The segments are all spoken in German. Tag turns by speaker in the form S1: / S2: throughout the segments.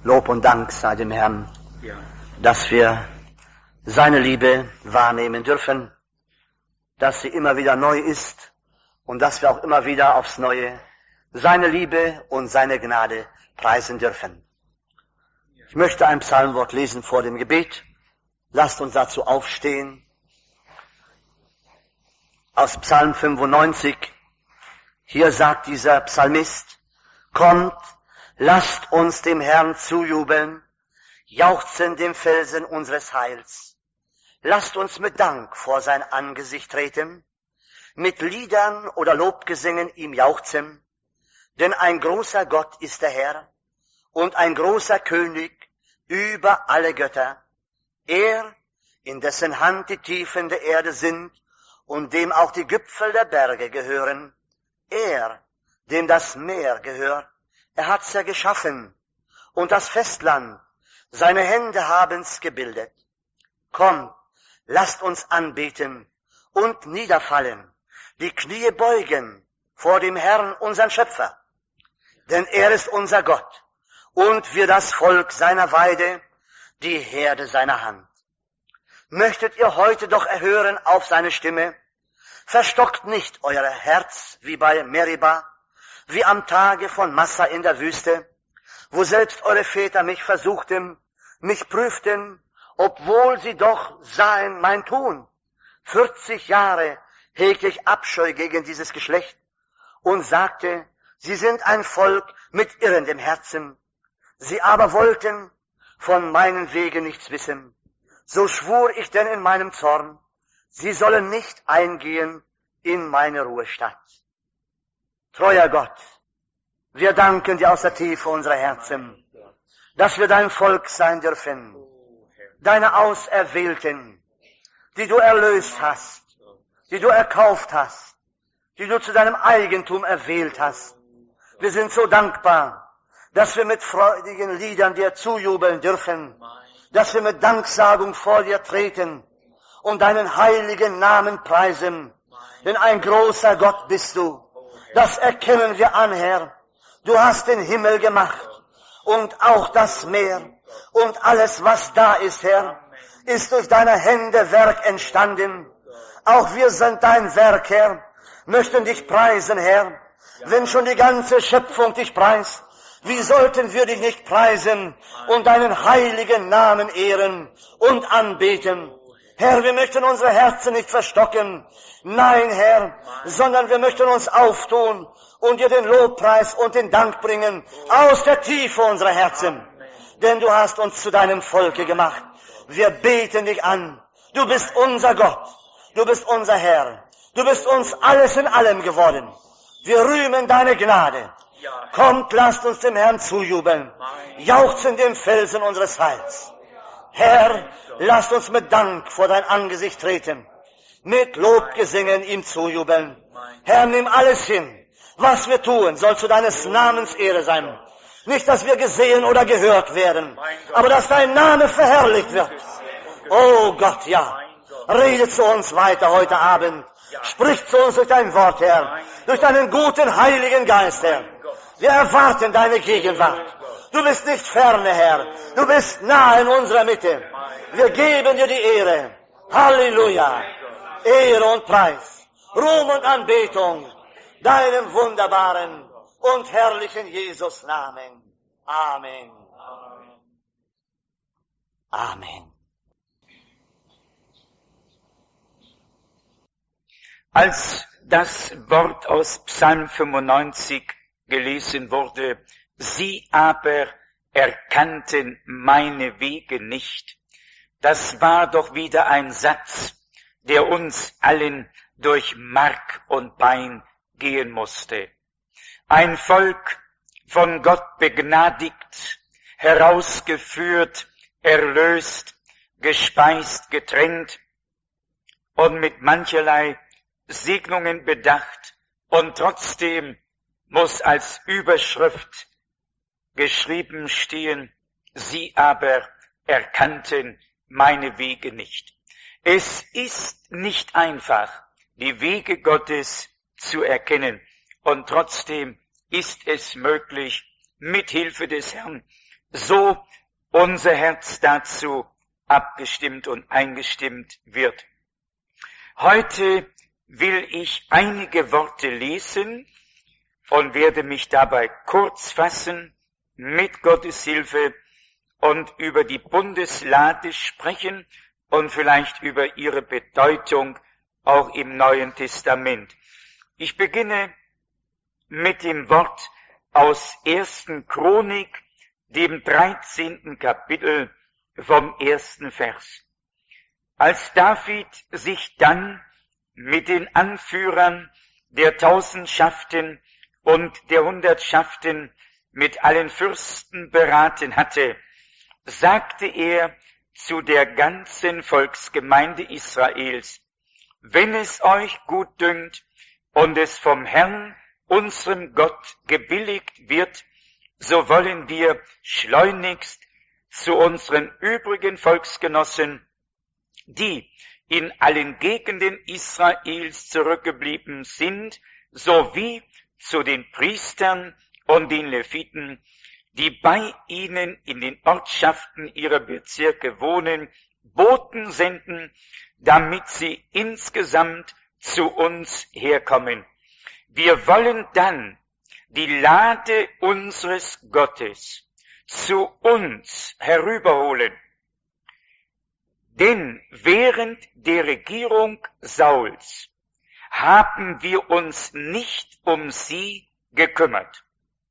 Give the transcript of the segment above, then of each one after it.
S1: Lob und Dank sei dem Herrn, dass wir seine Liebe wahrnehmen dürfen, dass sie immer wieder neu ist und dass wir auch immer wieder aufs Neue seine Liebe und seine Gnade preisen dürfen. Ich möchte ein Psalmwort lesen vor dem Gebet. Lasst uns dazu aufstehen. Aus Psalm 95. Hier sagt dieser Psalmist: Kommt, lasst uns dem Herrn zujubeln, jauchzen dem Felsen unseres Heils. Lasst uns mit Dank vor sein Angesicht treten, mit Liedern oder Lobgesängen ihm jauchzen, denn ein großer Gott ist der Herr und ein großer König über alle Götter. Er, in dessen Hand die Tiefen der Erde sind und dem auch die Gipfel der Berge gehören. Er, dem das Meer gehört, er hat's ja geschaffen und das Festland, seine Hände haben's gebildet. Kommt, lasst uns anbeten und niederfallen, die Knie beugen vor dem Herrn, unseren Schöpfer. Denn er ist unser Gott und wir das Volk seiner Weide, die Herde seiner Hand. Möchtet ihr heute doch erhören auf seine Stimme? Verstockt nicht euer Herz wie bei Meriba, wie am Tage von Massa in der Wüste, wo selbst eure Väter mich versuchten, mich prüften, obwohl sie doch sahen mein Tun. 40 Jahre hegte ich Abscheu gegen dieses Geschlecht und sagte, sie sind ein Volk mit irrendem Herzen. Sie aber wollten von meinen Wegen nichts wissen. So schwur ich denn in meinem Zorn, sie sollen nicht eingehen in meine Ruhestadt. Treuer Gott, wir danken dir aus der Tiefe unserer Herzen, dass wir dein Volk sein dürfen, deine Auserwählten, die du erlöst hast, die du erkauft hast, die du zu deinem Eigentum erwählt hast. Wir sind so dankbar, dass wir mit freudigen Liedern dir zujubeln dürfen, dass wir mit Danksagung vor dir treten und deinen heiligen Namen preisen. Denn ein großer Gott bist du. Das erkennen wir an, Herr. Du hast den Himmel gemacht und auch das Meer und alles, was da ist, Herr, ist durch deine Hände Werk entstanden. Auch wir sind dein Werk, Herr, möchten dich preisen, Herr. Wenn schon die ganze Schöpfung dich preist, wie sollten wir dich nicht preisen und deinen heiligen Namen ehren und anbeten? Herr, wir möchten unsere Herzen nicht verstocken. Nein, Herr, sondern wir möchten uns auftun und dir den Lobpreis und den Dank bringen aus der Tiefe unserer Herzen. Denn du hast uns zu deinem Volke gemacht. Wir beten dich an. Du bist unser Gott. Du bist unser Herr. Du bist uns alles in allem geworden. Wir rühmen deine Gnade. Kommt, lasst uns dem Herrn zujubeln. Jauchzen dem Felsen unseres Heils. Herr, lasst uns mit Dank vor dein Angesicht treten. Mit Lobgesängen ihm zujubeln. Herr, nimm alles hin. Was wir tun, soll zu deines Namens Ehre sein. Nicht, dass wir gesehen oder gehört werden, aber dass dein Name verherrlicht wird. Oh Gott, ja. Rede zu uns weiter heute Abend. Sprich zu uns durch dein Wort, Herr. Durch deinen guten, heiligen Geist, Herr. Wir erwarten deine Gegenwart. Du bist nicht ferne, Herr. Du bist nahe in unserer Mitte. Wir geben dir die Ehre. Halleluja. Ehre und Preis, Ruhm und Anbetung deinem wunderbaren und herrlichen Jesus Namen. Amen. Amen.
S2: Als das Wort aus Psalm 95 gelesen wurde, sie aber erkannten meine Wege nicht, das war doch wieder ein Satz, der uns allen durch Mark und Bein gehen musste. Ein Volk von Gott begnadigt, herausgeführt, erlöst, gespeist, getränkt und mit mancherlei Segnungen bedacht, und trotzdem muss als Überschrift geschrieben stehen, sie aber erkannten meine Wege nicht. Es ist nicht einfach, die Wege Gottes zu erkennen, und trotzdem ist es möglich, mit Hilfe des Herrn so unser Herz dazu abgestimmt und eingestimmt wird. Heute will ich einige Worte lesen und werde mich dabei kurz fassen, mit Gottes Hilfe, und über die Bundeslade sprechen und vielleicht über ihre Bedeutung auch im Neuen Testament. Ich beginne mit dem Wort aus 1. Chronik, dem 13. Kapitel vom 1. Vers. Als David sich dann mit den Anführern der Tausendschaften und der Hundertschaften mit allen Fürsten beraten hatte, sagte er zu der ganzen Volksgemeinde Israels: Wenn es euch gut dünkt und es vom Herrn, unserem Gott, gebilligt wird, so wollen wir schleunigst zu unseren übrigen Volksgenossen, die in allen Gegenden Israels zurückgeblieben sind, sowie zu den Priestern und den Leviten, die bei ihnen in den Ortschaften ihrer Bezirke wohnen, Boten senden, damit sie insgesamt zu uns herkommen. Wir wollen dann die Lade unseres Gottes zu uns herüberholen. Denn während der Regierung Sauls haben wir uns nicht um sie gekümmert.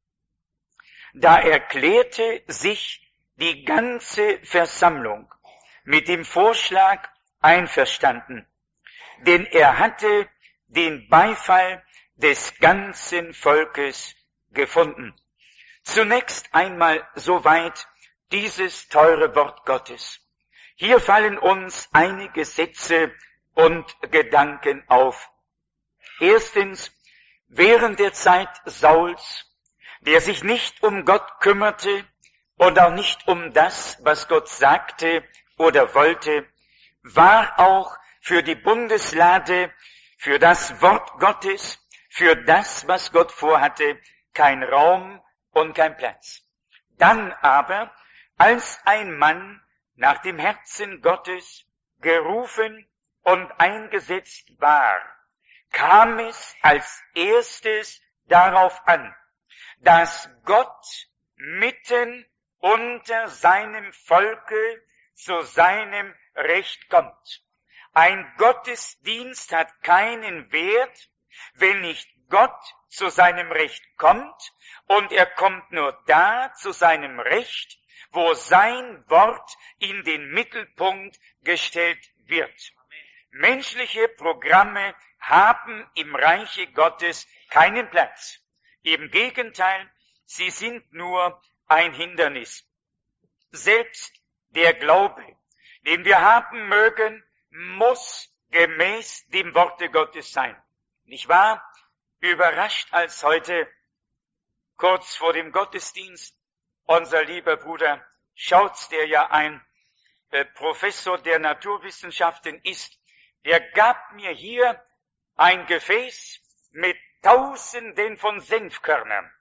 S2: Da erklärte sich die ganze Versammlung mit dem Vorschlag einverstanden, denn er hatte den Beifall des ganzen Volkes gefunden. Zunächst einmal soweit dieses teure Wort Gottes. Hier fallen uns einige Sätze und Gedanken auf. Erstens, während der Zeit Sauls, der sich nicht um Gott kümmerte und auch nicht um das, was Gott sagte oder wollte, war auch für die Bundeslade, für das Wort Gottes, für das, was Gott vorhatte, kein Raum und kein Platz. Dann aber, als ein Mann nach dem Herzen Gottes gerufen und eingesetzt war, kam es als erstes darauf an, dass Gott mitten unter seinem Volke zu seinem Recht kommt. Ein Gottesdienst hat keinen Wert, wenn nicht Gott zu seinem Recht kommt, und er kommt nur da zu seinem Recht, wo sein Wort in den Mittelpunkt gestellt wird. Menschliche Programme haben im Reiche Gottes keinen Platz. Im Gegenteil, sie sind nur ein Hindernis. Selbst der Glaube, den wir haben mögen, muss gemäß dem Worte Gottes sein. Ich war überrascht, als heute, kurz vor dem Gottesdienst, unser lieber Bruder Schautz, der ja ein Professor der Naturwissenschaften ist, der gab mir hier ein Gefäß mit Tausenden von Senfkörnern.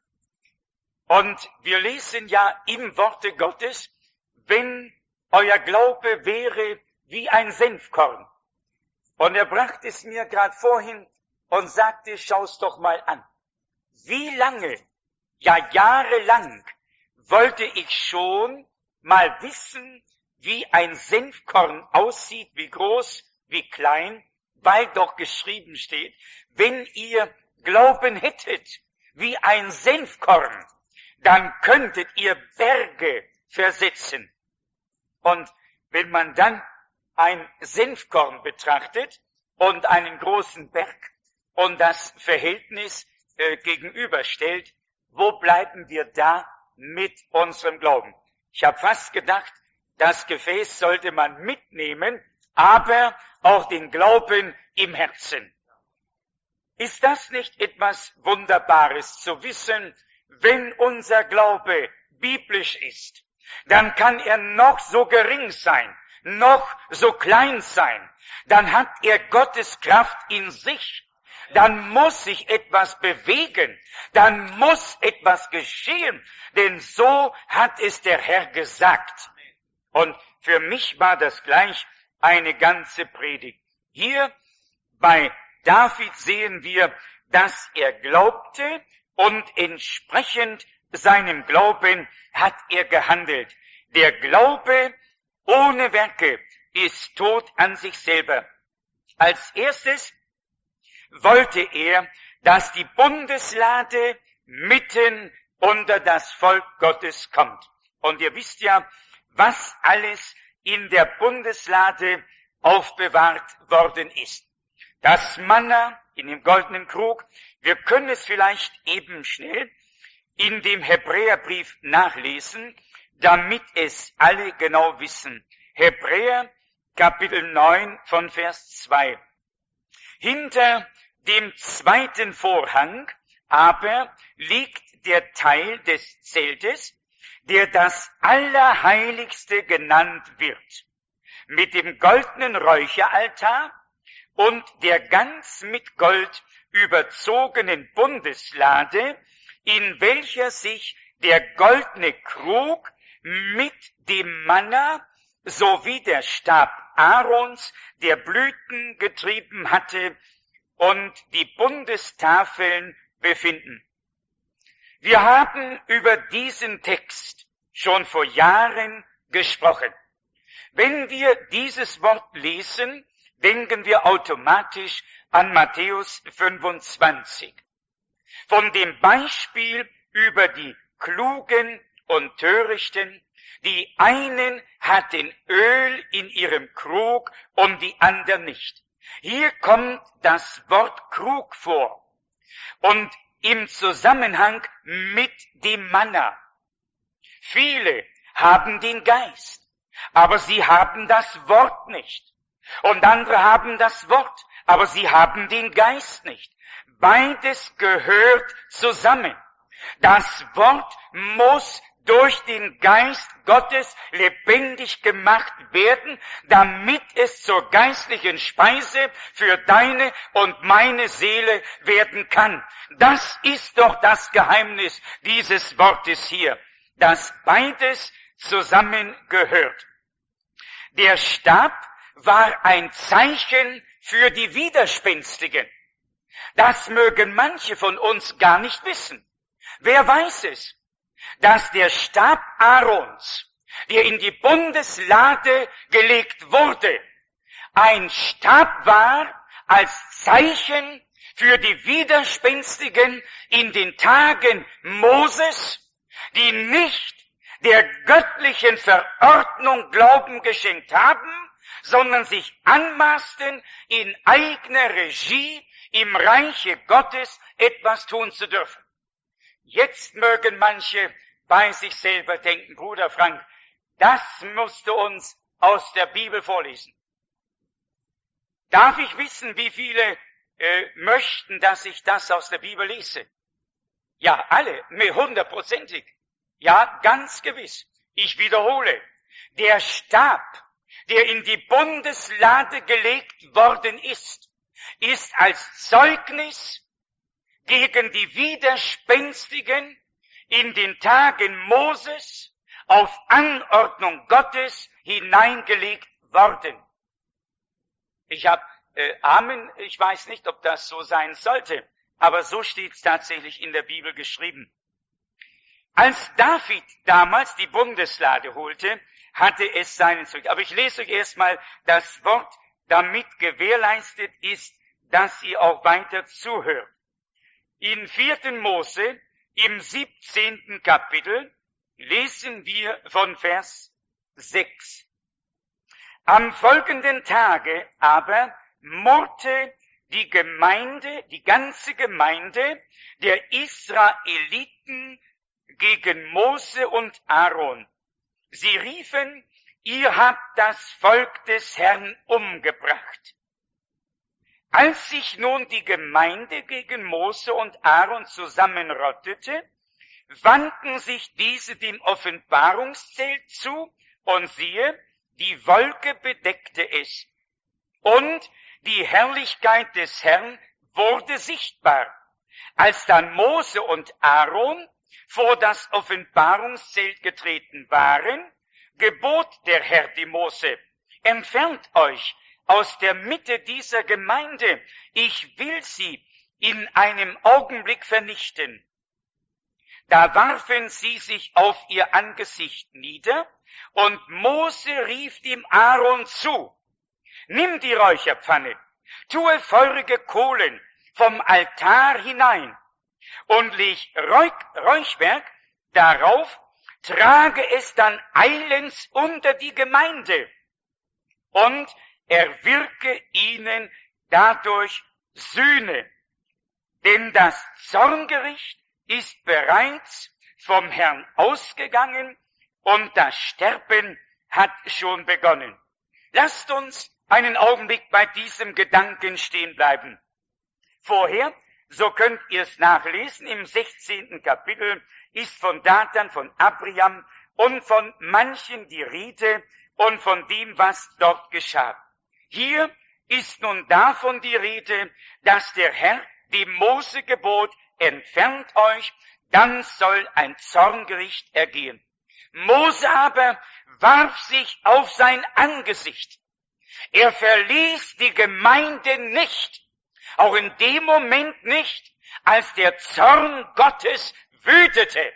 S2: Und wir lesen ja im Worte Gottes, wenn euer Glaube wäre wie ein Senfkorn. Und er brachte es mir gerade vorhin und sagte, schau's doch mal an. Wie lange, ja jahrelang, wollte ich schon mal wissen, wie ein Senfkorn aussieht, wie groß, wie klein, weil doch geschrieben steht, wenn ihr Glauben hättet wie ein Senfkorn, dann könntet ihr Berge versetzen. Und wenn man dann ein Senfkorn betrachtet und einen großen Berg und das Verhältnis gegenüberstellt, wo bleiben wir da mit unserem Glauben? Ich habe fast gedacht, das Gefäß sollte man mitnehmen, aber auch den Glauben im Herzen. Ist das nicht etwas Wunderbares zu wissen, wenn unser Glaube biblisch ist, dann kann er noch so gering sein, noch so klein sein, dann hat er Gottes Kraft in sich, dann muss sich etwas bewegen, dann muss etwas geschehen, denn so hat es der Herr gesagt. Und für mich war das gleich eine ganze Predigt. Hier bei David sehen wir, dass er glaubte und entsprechend seinem Glauben hat er gehandelt. Der Glaube ohne Werke ist tot an sich selber. Als erstes wollte er, dass die Bundeslade mitten unter das Volk Gottes kommt. Und ihr wisst ja, was alles in der Bundeslade aufbewahrt worden ist. Das Manna in dem goldenen Krug, wir können es vielleicht eben schnell in dem Hebräerbrief nachlesen, damit es alle genau wissen. Hebräer Kapitel 9 von Vers 2. Hinter dem zweiten Vorhang aber liegt der Teil des Zeltes, der das Allerheiligste genannt wird, mit dem goldenen Räucheraltar und der ganz mit Gold überzogenen Bundeslade, in welcher sich der goldene Krug mit dem Manna sowie der Stab Aarons, der Blüten getrieben hatte, und die Bundestafeln befinden. Wir haben über diesen Text schon vor Jahren gesprochen. Wenn wir dieses Wort lesen, denken wir automatisch an Matthäus 25. Von dem Beispiel über die Klugen und Törichten, die einen hatten Öl in ihrem Krug und die anderen nicht. Hier kommt das Wort Krug vor und im Zusammenhang mit dem Manna. Viele haben den Geist, aber sie haben das Wort nicht. Und andere haben das Wort, aber sie haben den Geist nicht. Beides gehört zusammen. Das Wort muss durch den Geist Gottes lebendig gemacht werden, damit es zur geistlichen Speise für deine und meine Seele werden kann. Das ist doch das Geheimnis dieses Wortes hier, dass beides zusammengehört. Der Stab war ein Zeichen für die Widerspenstigen. Das mögen manche von uns gar nicht wissen. Wer weiß es, dass der Stab Aarons, der in die Bundeslade gelegt wurde, ein Stab war als Zeichen für die Widerspenstigen in den Tagen Moses, die nicht der göttlichen Verordnung Glauben geschenkt haben, sondern sich anmaßten, in eigener Regie im Reiche Gottes etwas tun zu dürfen. Jetzt mögen manche bei sich selber denken, Bruder Frank, das musst du uns aus der Bibel vorlesen. Darf ich wissen, wie viele möchten, dass ich das aus der Bibel lese? Ja, alle, 100%. Ja, ganz gewiss. Ich wiederhole, der Stab, der in die Bundeslade gelegt worden ist als Zeugnis gegen die Widerspenstigen in den Tagen Moses auf Anordnung Gottes hineingelegt worden. Ich habe Amen, ich weiß nicht, ob das so sein sollte, aber so steht es tatsächlich in der Bibel geschrieben. Als David damals die Bundeslade holte, hatte es seinen Zweck. Aber ich lese euch erstmal das Wort, damit gewährleistet ist, dass ihr auch weiter zuhört. In 4. Mose, im 17. Kapitel, lesen wir von Vers 6. Am folgenden Tage aber murrte die ganze Gemeinde der Israeliten gegen Mose und Aaron. Sie riefen, ihr habt das Volk des Herrn umgebracht. Als sich nun die Gemeinde gegen Mose und Aaron zusammenrottete, wandten sich diese dem Offenbarungszelt zu, und siehe, die Wolke bedeckte es, und die Herrlichkeit des Herrn wurde sichtbar. Als dann Mose und Aaron vor das Offenbarungszelt getreten waren, gebot der Herr dem Mose: Entfernt euch aus der Mitte dieser Gemeinde, ich will sie in einem Augenblick vernichten. Da warfen sie sich auf ihr Angesicht nieder, und Mose rief dem Aaron zu: Nimm die Räucherpfanne, tue feurige Kohlen vom Altar hinein und leg Räuchwerk darauf, trage es dann eilends unter die Gemeinde und erwirke ihnen dadurch Sühne. Denn das Zorngericht ist bereits vom Herrn ausgegangen und das Sterben hat schon begonnen. Lasst uns einen Augenblick bei diesem Gedanken stehen bleiben. Vorher, so könnt ihr es nachlesen, im 16. Kapitel ist von Dathan, von Abiram und von manchen die Rede und von dem, was dort geschah. Hier ist nun davon die Rede, dass der Herr dem Mose gebot: Entfernt euch, dann soll ein Zorngericht ergehen. Mose aber warf sich auf sein Angesicht. Er verließ die Gemeinde nicht, auch in dem Moment nicht, als der Zorn Gottes wütete.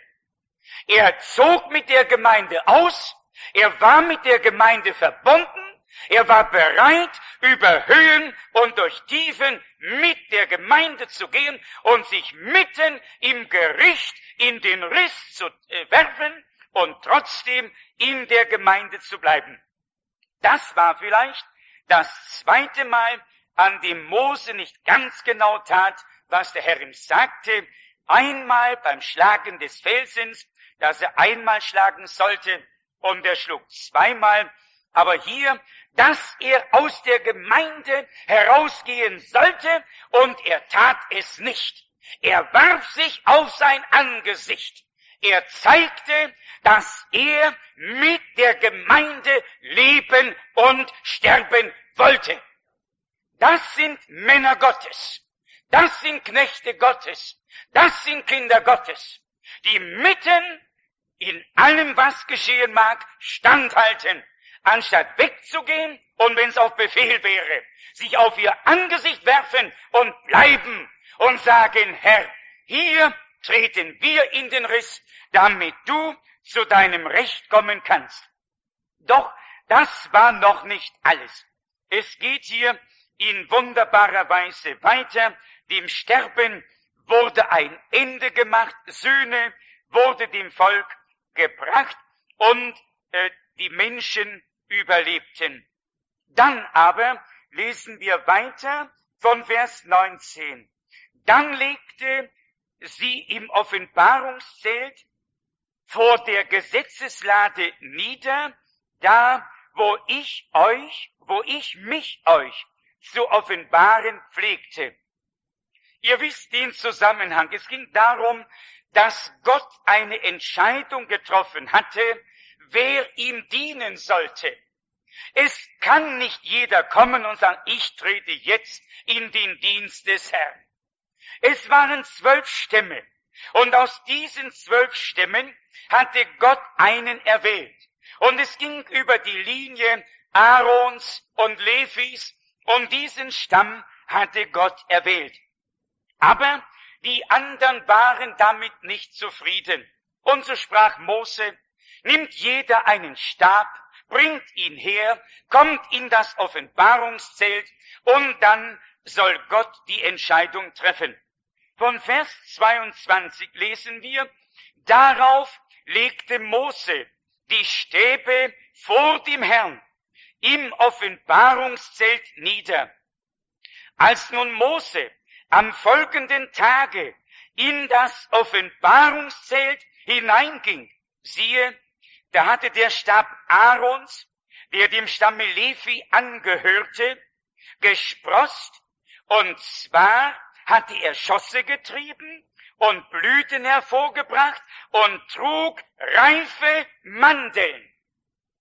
S2: Er zog mit der Gemeinde aus, er war mit der Gemeinde verbunden, er war bereit, über Höhen und durch Tiefen mit der Gemeinde zu gehen und sich mitten im Gericht in den Riss zu werfen und trotzdem in der Gemeinde zu bleiben. Das war vielleicht das zweite Mal, an dem Mose nicht ganz genau tat, was der Herr ihm sagte. Einmal beim Schlagen des Felsens, dass er einmal schlagen sollte, und er schlug zweimal. Aber hier, dass er aus der Gemeinde herausgehen sollte, und er tat es nicht. Er warf sich auf sein Angesicht. Er zeigte, dass er mit der Gemeinde leben und sterben wollte. Das sind Männer Gottes. Das sind Knechte Gottes. Das sind Kinder Gottes, die mitten in allem, was geschehen mag, standhalten, anstatt wegzugehen und, wenn es auf Befehl wäre, sich auf ihr Angesicht werfen und bleiben und sagen: Herr, hier treten wir in den Riss, damit du zu deinem Recht kommen kannst. Doch das war noch nicht alles. Es geht hier in wunderbarer Weise weiter. Dem Sterben wurde ein Ende gemacht, Sühne wurde dem Volk gebracht und die Menschen überlebten. Dann aber lesen wir weiter von Vers 19. Dann legte sie im Offenbarungszelt vor der Gesetzeslade nieder, da wo ich mich euch zu offenbaren pflegte. Ihr wisst den Zusammenhang. Es ging darum, dass Gott eine Entscheidung getroffen hatte, wer ihm dienen sollte. Es kann nicht jeder kommen und sagen: Ich trete jetzt in den Dienst des Herrn. Es waren 12 Stämme. Und aus diesen 12 Stämmen hatte Gott einen erwählt. Und es ging über die Linie Aarons und Levis, und diesen Stamm hatte Gott erwählt. Aber die anderen waren damit nicht zufrieden. Und so sprach Mose: Nimmt jeder einen Stab, bringt ihn her, kommt in das Offenbarungszelt, und dann soll Gott die Entscheidung treffen. Von Vers 22 lesen wir: Darauf legte Mose die Stäbe vor dem Herrn im Offenbarungszelt nieder. Als nun Mose am folgenden Tage in das Offenbarungszelt hineinging, siehe, da hatte der Stab Aarons, der dem Stamme Levi angehörte, gesproßt, und zwar hatte er Schosse getrieben und Blüten hervorgebracht und trug reife Mandeln.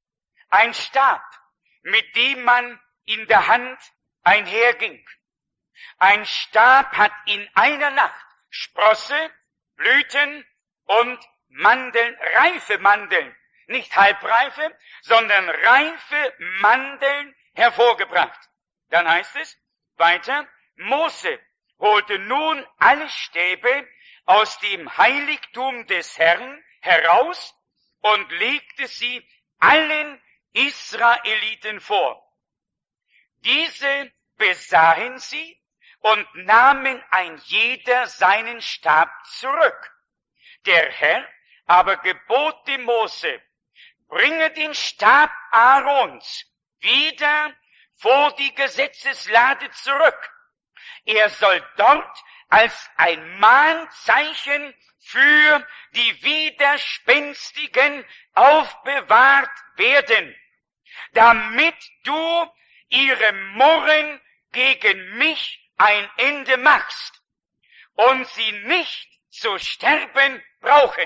S2: Ein Stab, mit dem man in der Hand einherging. Ein Stab hat in einer Nacht Sprosse, Blüten und Mandeln, reife Mandeln, nicht halbreife, sondern reife Mandeln hervorgebracht. Dann heißt es weiter, Mose holte nun alle Stäbe aus dem Heiligtum des Herrn heraus und legte sie allen Israeliten vor. Diese besahen sie und nahmen ein jeder seinen Stab zurück. Der Herr aber gebot dem Mose, bringe den Stab Aarons wieder vor die Gesetzeslade zurück. Er soll dort als ein Mahnzeichen für die Widerspenstigen aufbewahrt werden, damit du ihrem Murren gegen mich ein Ende machst und sie nicht zu sterben brauchen.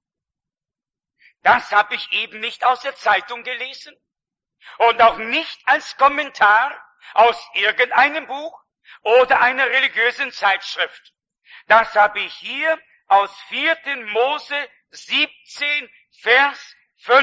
S2: Das habe ich eben nicht aus der Zeitung gelesen und auch nicht als Kommentar aus irgendeinem Buch oder einer religiösen Zeitschrift. Das habe ich hier aus 4. Mose 17, Vers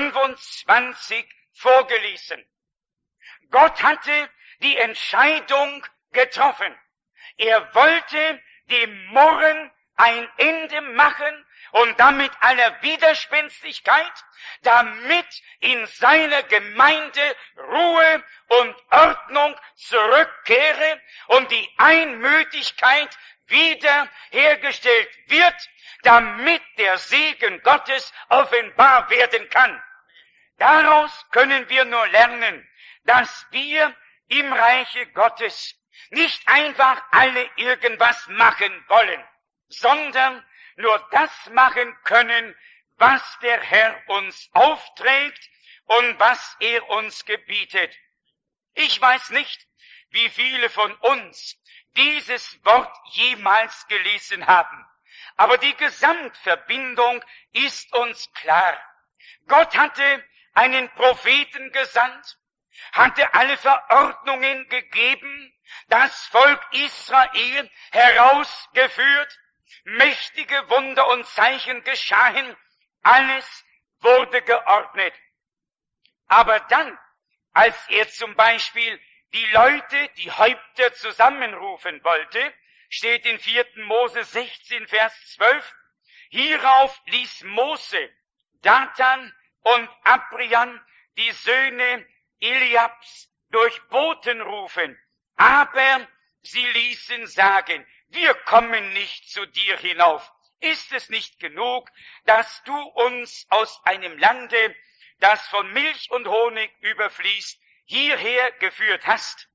S2: 25 vorgelesen. Gott hatte die Entscheidung getroffen. Er wollte dem Murren ein Ende machen und damit aller Widerspenstigkeit, damit in seiner Gemeinde Ruhe und Ordnung zurückkehre und die Einmütigkeit wiederhergestellt wird, damit der Segen Gottes offenbar werden kann. Daraus können wir nur lernen, dass wir im Reiche Gottes nicht einfach alle irgendwas machen wollen, sondern nur das machen können, was der Herr uns aufträgt und was er uns gebietet. Ich weiß nicht, wie viele von uns dieses Wort jemals gelesen haben, aber die Gesamtverbindung ist uns klar. Gott hatte einen Propheten gesandt, hatte alle Verordnungen gegeben, das Volk Israel herausgeführt, mächtige Wunder und Zeichen geschahen, alles wurde geordnet. Aber dann, als er zum Beispiel die Leute, die Häupter zusammenrufen wollte, steht in 4. Mose 16, Vers 12, hierauf ließ Mose Datan und Abrian, die Söhne Eliabs, durch Boten rufen, aber sie ließen sagen, wir kommen nicht zu dir hinauf. Ist es nicht genug, dass du uns aus einem Lande, das von Milch und Honig überfließt, hierher geführt hast?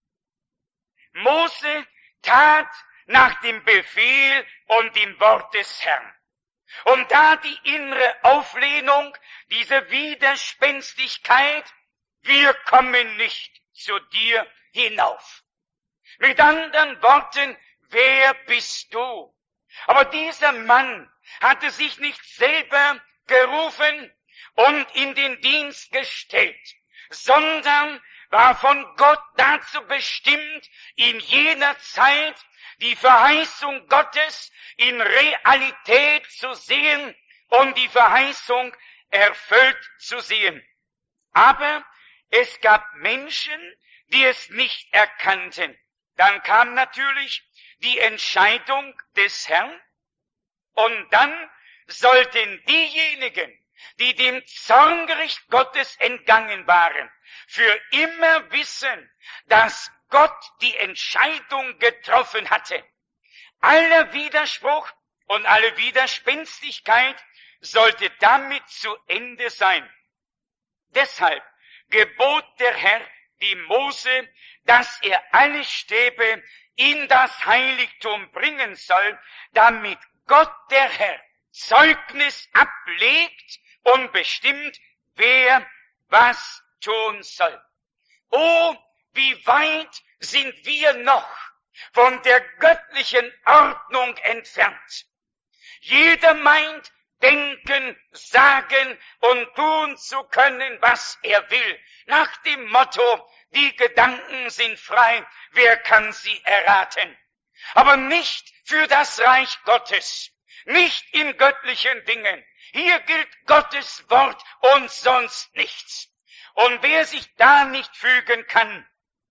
S2: Mose tat nach dem Befehl und dem Wort des Herrn. Und da die innere Auflehnung, diese Widerspenstigkeit, wir kommen nicht zu dir hinauf. Mit anderen Worten, wer bist du? Aber dieser Mann hatte sich nicht selber gerufen und in den Dienst gestellt, sondern war von Gott dazu bestimmt, in jener Zeit die Verheißung Gottes in Realität zu sehen und die Verheißung erfüllt zu sehen. Aber es gab Menschen, die es nicht erkannten. Dann kam natürlich die Entscheidung des Herrn und dann sollten diejenigen, die dem Zorngericht Gottes entgangen waren, für immer wissen, dass Gott die Entscheidung getroffen hatte. Aller Widerspruch und alle Widerspenstigkeit sollte damit zu Ende sein. Deshalb gebot der Herr dem Mose, dass er alle Stäbe in das Heiligtum bringen soll, damit Gott der Herr Zeugnis ablegt und bestimmt, wer was tun soll. Oh, wie weit sind wir noch von der göttlichen Ordnung entfernt. Jeder meint, denken, sagen und tun zu können, was er will, nach dem Motto, die Gedanken sind frei, wer kann sie erraten? aber nicht für das Reich Gottes, nicht in göttlichen Dingen. Hier gilt Gottes Wort und sonst nichts. Und wer sich da nicht fügen kann,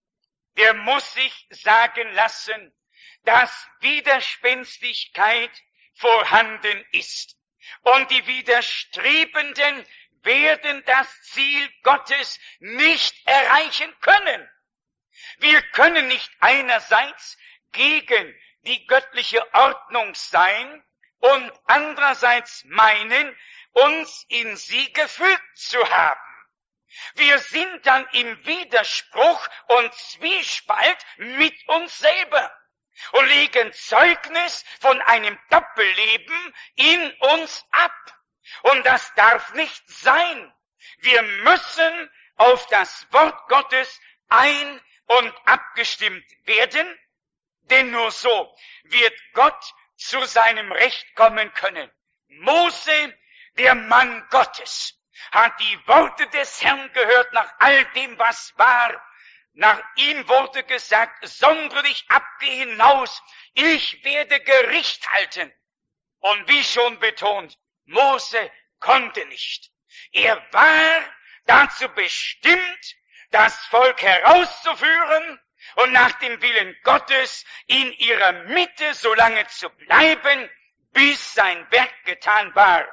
S2: der muss sich sagen lassen, dass Widerspenstigkeit vorhanden ist. Und die Widerstrebenden werden das Ziel Gottes nicht erreichen können. Wir können nicht einerseits gegen die göttliche Ordnung sein und andererseits meinen, uns in sie gefügt zu haben. Wir sind dann im Widerspruch und Zwiespalt mit uns selber und legen Zeugnis von einem Doppelleben in uns ab. Und das darf nicht sein. Wir müssen auf das Wort Gottes ein- und abgestimmt werden, denn nur so wird Gott zu seinem Recht kommen können. Mose, der Mann Gottes, hat die Worte des Herrn gehört nach all dem, was war. Nach ihm wurde gesagt, sondere dich ab, geh hinaus, ich werde Gericht halten. Und wie schon betont, Mose konnte nicht. Er war dazu bestimmt, das Volk herauszuführen und nach dem Willen Gottes in ihrer Mitte so lange zu bleiben, bis sein Werk getan war.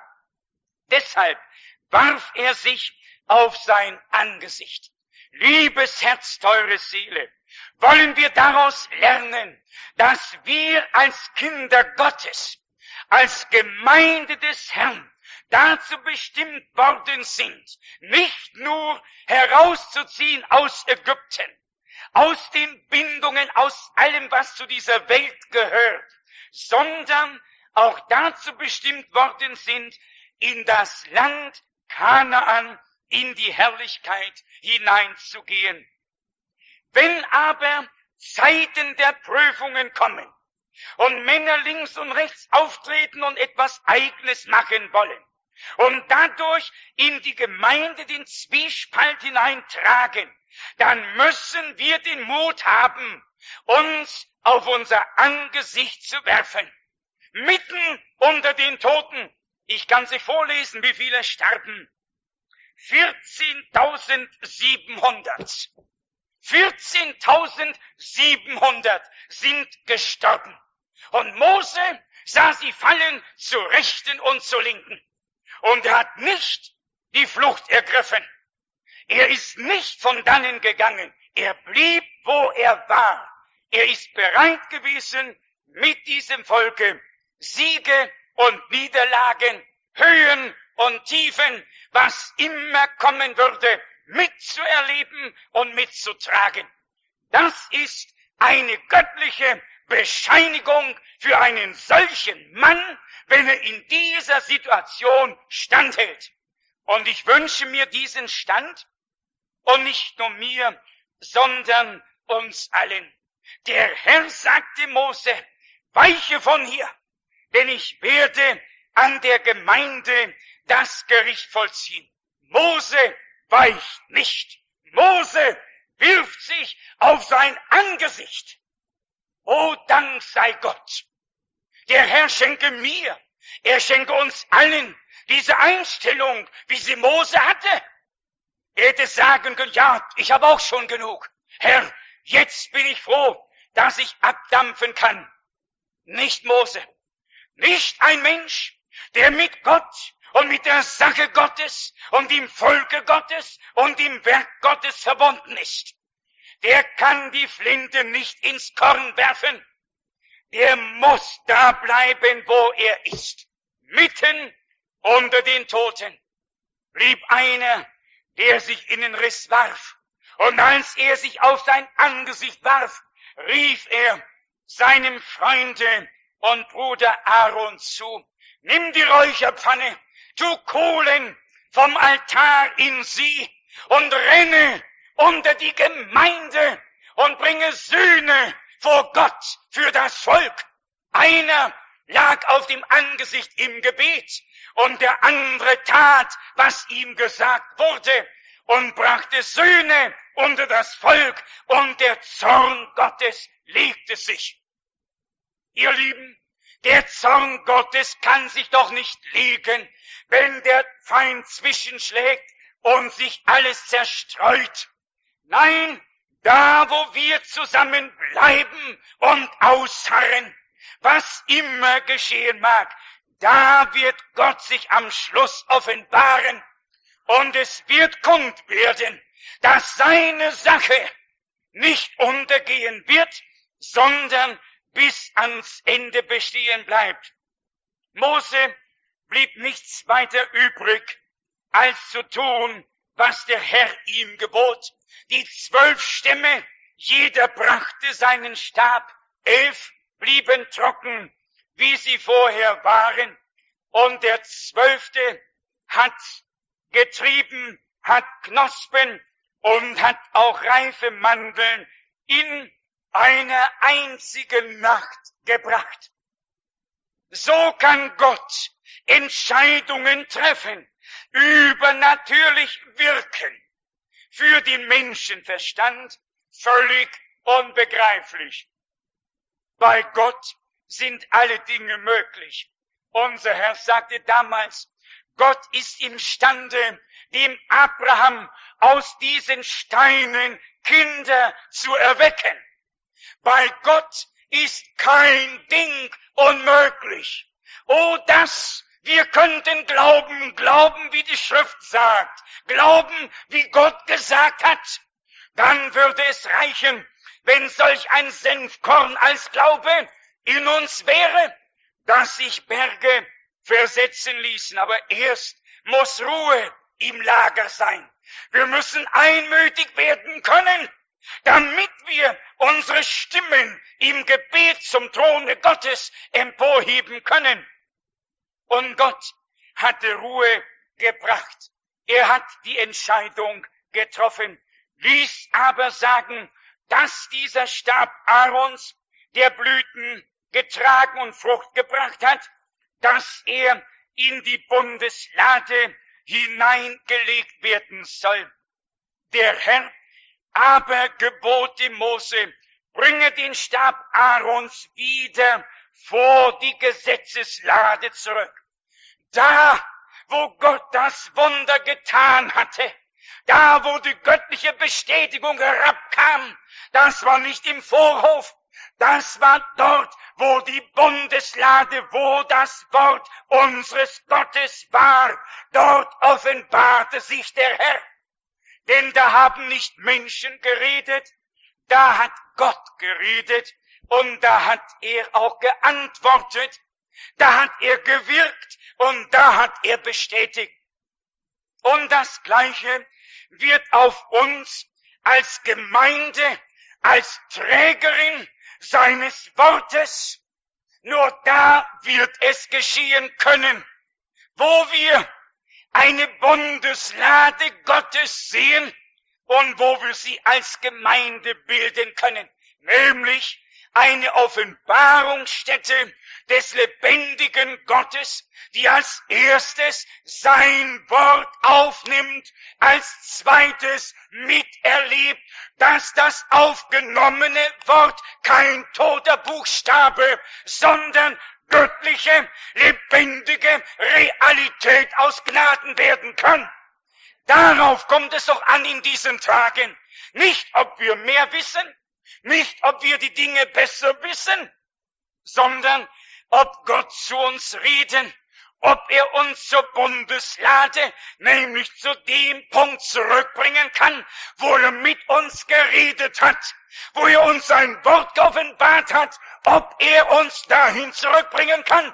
S2: Deshalb warf er sich auf sein Angesicht. Liebes Herz, teure Seele, wollen wir daraus lernen, dass wir als Kinder Gottes, als Gemeinde des Herrn, dazu bestimmt worden sind, nicht nur herauszuziehen aus Ägypten, aus den Bindungen, aus allem, was zu dieser Welt gehört, sondern auch dazu bestimmt worden sind, in das Land Kanaan, in die Herrlichkeit hineinzugehen. Wenn aber Zeiten der Prüfungen kommen und Männer links und rechts auftreten und etwas Eigenes machen wollen und dadurch in die Gemeinde den Zwiespalt hineintragen, dann müssen wir den Mut haben, uns auf unser Angesicht zu werfen. Mitten unter den Toten, ich kann sie vorlesen, wie viele starben. 14.700. 14.700 sind gestorben. Und Mose sah sie fallen zu Rechten und zu Linken. Und er hat nicht die Flucht ergriffen. Er ist nicht von dannen gegangen. Er blieb, wo er war. Er ist bereit gewesen, mit diesem Volke Siege und Niederlagen, Höhen und Tiefen, was immer kommen würde, mitzuerleben und mitzutragen. Das ist eine göttliche Bescheinigung für einen solchen Mann, wenn er in dieser Situation standhält. Und ich wünsche mir diesen Stand, und nicht nur mir, sondern uns allen. Der Herr sagte Mose, weiche von hier, denn ich werde an der Gemeinde das Gericht vollziehen. Mose weicht nicht. Mose wirft sich auf sein Angesicht. O Dank sei Gott. Der Herr schenke mir, er schenke uns allen diese Einstellung, wie sie Mose hatte. Er hätte sagen können, ja, ich habe auch schon genug. Herr, jetzt bin ich froh, dass ich abdampfen kann. Nicht Mose, nicht ein Mensch, der mit Gott und mit der Sache Gottes und dem Volke Gottes und dem Werk Gottes verbunden ist. Der kann die Flinte nicht ins Korn werfen. Der muss da bleiben, wo er ist. Mitten unter den Toten blieb einer, der sich in den Riss warf. Und als er sich auf sein Angesicht warf, rief er seinem Freunde und Bruder Aaron zu, nimm die Räucherpfanne, tu Kohlen vom Altar in sie und renne unter die Gemeinde und bringe Sühne vor Gott für das Volk. Einer lag auf dem Angesicht im Gebet und der andere tat, was ihm gesagt wurde und brachte Sühne unter das Volk und der Zorn Gottes legte sich. Ihr Lieben, der Zorn Gottes kann sich doch nicht legen, wenn der Feind zwischenschlägt und sich alles zerstreut. Nein, da wo wir zusammen bleiben und ausharren, was immer geschehen mag, da wird Gott sich am Schluss offenbaren und es wird kund werden, dass seine Sache nicht untergehen wird, sondern bis ans Ende bestehen bleibt. Mose blieb nichts weiter übrig, als zu tun, was der Herr ihm gebot. Die 12 Stämme, jeder brachte seinen Stab, 11 blieben trocken, wie sie vorher waren, und der 12. hat getrieben, hat Knospen und hat auch reife Mandeln in einer einzigen Nacht gebracht. So kann Gott Entscheidungen treffen, übernatürlich wirken, für den Menschenverstand völlig unbegreiflich. Bei Gott sind alle Dinge möglich. Unser Herr sagte damals, Gott ist imstande, dem Abraham aus diesen Steinen Kinder zu erwecken. Bei Gott ist kein Ding unmöglich. Oh, dass wir könnten glauben, wie die Schrift sagt, glauben, wie Gott gesagt hat. Dann würde es reichen, wenn solch ein Senfkorn als Glaube in uns wäre, dass sich Berge versetzen ließen. Aber erst muss Ruhe im Lager sein. Wir müssen einmütig werden können, damit wir unsere Stimmen im Gebet zum Throne Gottes emporheben können. Und Gott hatte Ruhe gebracht. Er hat die Entscheidung getroffen, ließ aber sagen, dass dieser Stab Aarons, der Blüten getragen und Frucht gebracht hat, dass er in die Bundeslade hineingelegt werden soll. Der Herr aber gebot dem Mose, bringe den Stab Aarons wieder vor die Gesetzeslade zurück. Da, wo Gott das Wunder getan hatte, da, wo die göttliche Bestätigung herabkam, das war nicht im Vorhof, das war dort, wo die Bundeslade, wo das Wort unseres Gottes war. Dort offenbarte sich der Herr. Denn da haben nicht Menschen geredet, da hat Gott geredet und da hat er auch geantwortet, da hat er gewirkt und da hat er bestätigt. Und das Gleiche wird auf uns als Gemeinde, als Trägerin seines Wortes, nur da wird es geschehen können, wo wir eine Bundeslade Gottes sehen und wo wir sie als Gemeinde bilden können, nämlich eine Offenbarungsstätte des lebendigen Gottes, die als erstes sein Wort aufnimmt, als zweites miterlebt, dass das aufgenommene Wort kein toter Buchstabe, sondern göttliche, lebendige Realität aus Gnaden werden kann. Darauf kommt es doch an in diesen Tagen. Nicht, ob wir mehr wissen, nicht, ob wir die Dinge besser wissen, sondern ob Gott zu uns reden, ob er uns zur Bundeslade, nämlich zu dem Punkt zurückbringen kann, wo er mit uns geredet hat, wo er uns sein Wort geoffenbart hat, ob er uns dahin zurückbringen kann.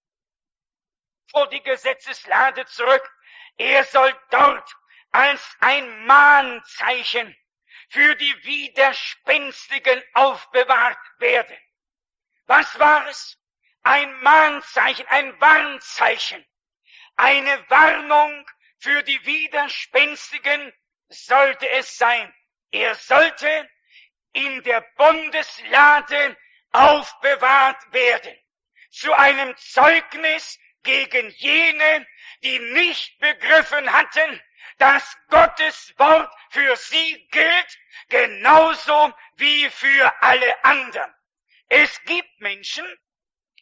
S2: Vor die Gesetzeslade zurück. Er soll dort als ein Mahnzeichen für die Widerspenstigen aufbewahrt werden. Was war es? Ein Mahnzeichen, ein Warnzeichen, eine Warnung für die Widerspenstigen sollte es sein. Er sollte in der Bundeslade aufbewahrt werden, zu einem Zeugnis gegen jene, die nicht begriffen hatten, dass Gottes Wort für sie gilt, genauso wie für alle anderen. Es gibt Menschen,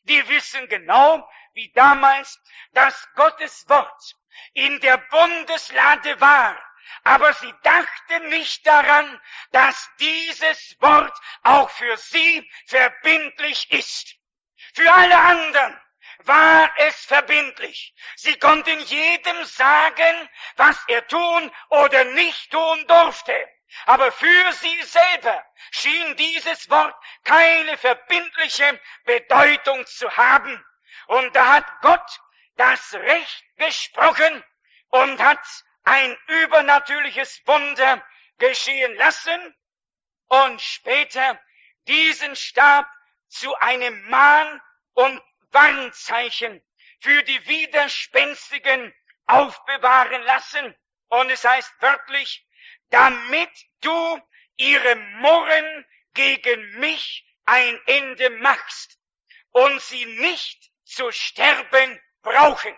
S2: die wissen genau, wie damals, dass Gottes Wort in der Bundeslade war. Aber sie dachten nicht daran, dass dieses Wort auch für sie verbindlich ist. Für alle anderen war es verbindlich. Sie konnten jedem sagen, was er tun oder nicht tun durfte. Aber für sie selber schien dieses Wort keine verbindliche Bedeutung zu haben. Und da hat Gott das Recht gesprochen und hat ein übernatürliches Wunder geschehen lassen und später diesen Stab zu einem Mahn- und Warnzeichen für die Widerspenstigen aufbewahren lassen. Und es heißt wörtlich, damit du ihre Murren gegen mich ein Ende machst und sie nicht zu sterben brauchen.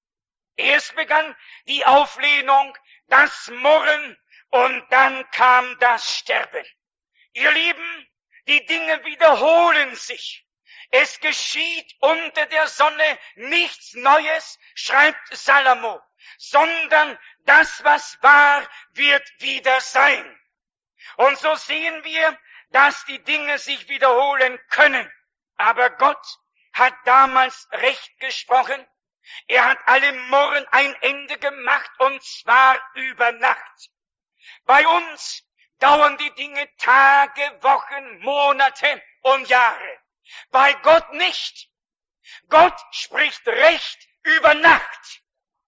S2: Erst begann die Auflehnung, das Murren und dann kam das Sterben. Ihr Lieben, die Dinge wiederholen sich. Es geschieht unter der Sonne nichts Neues, schreibt Salomo, sondern das, was war, wird wieder sein. Und so sehen wir, dass die Dinge sich wiederholen können. Aber Gott hat damals Recht gesprochen. Er hat alle Murren ein Ende gemacht, und zwar über Nacht. Bei uns dauern die Dinge Tage, Wochen, Monate und Jahre. Bei Gott nicht. Gott spricht Recht über Nacht.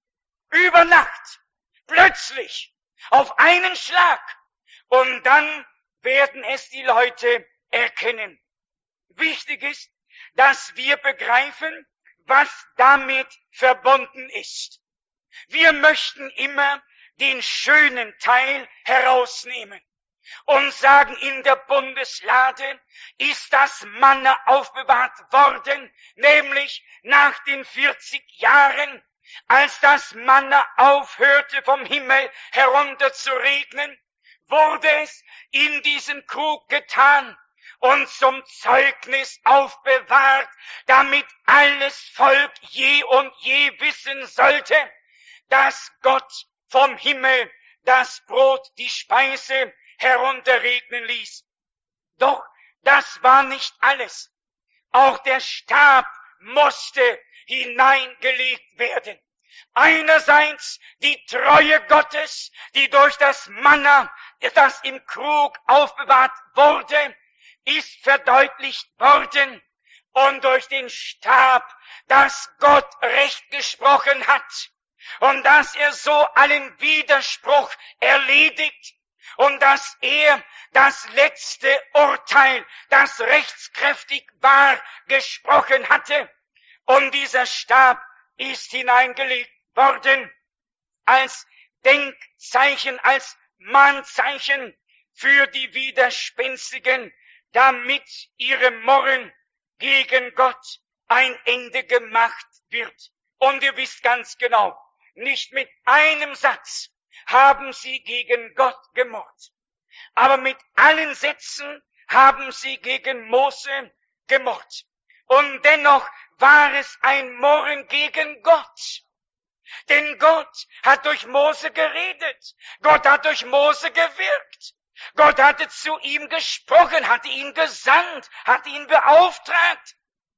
S2: Über Nacht. Plötzlich. Auf einen Schlag. Und dann werden es die Leute erkennen. Wichtig ist, dass wir begreifen, was damit verbunden ist. Wir möchten immer den schönen Teil herausnehmen und sagen, in der Bundeslade ist das Manna aufbewahrt worden, nämlich nach den 40 Jahren, als das Manna aufhörte vom Himmel herunter zu regnen, wurde es in diesen Krug getan und zum Zeugnis aufbewahrt, damit alles Volk je und je wissen sollte, dass Gott vom Himmel das Brot, die Speise herunterregnen ließ. Doch das war nicht alles. Auch der Stab musste hineingelegt werden. Einerseits die Treue Gottes, die durch das Manna, das im Krug aufbewahrt wurde, ist verdeutlicht worden, und durch den Stab, dass Gott Recht gesprochen hat und dass er so allen Widerspruch erledigt und dass er das letzte Urteil, das rechtskräftig war, gesprochen hatte. Und dieser Stab ist hineingelegt worden als Denkzeichen, als Mahnzeichen für die Widerspenstigen, damit ihre Murren gegen Gott ein Ende gemacht wird. Und ihr wisst ganz genau, nicht mit einem Satz haben sie gegen Gott gemurrt, aber mit allen Sätzen haben sie gegen Mose gemurrt. Und dennoch war es ein Murren gegen Gott. Denn Gott hat durch Mose geredet. Gott hat durch Mose gewirkt. Gott hatte zu ihm gesprochen, hatte ihn gesandt, hatte ihn beauftragt.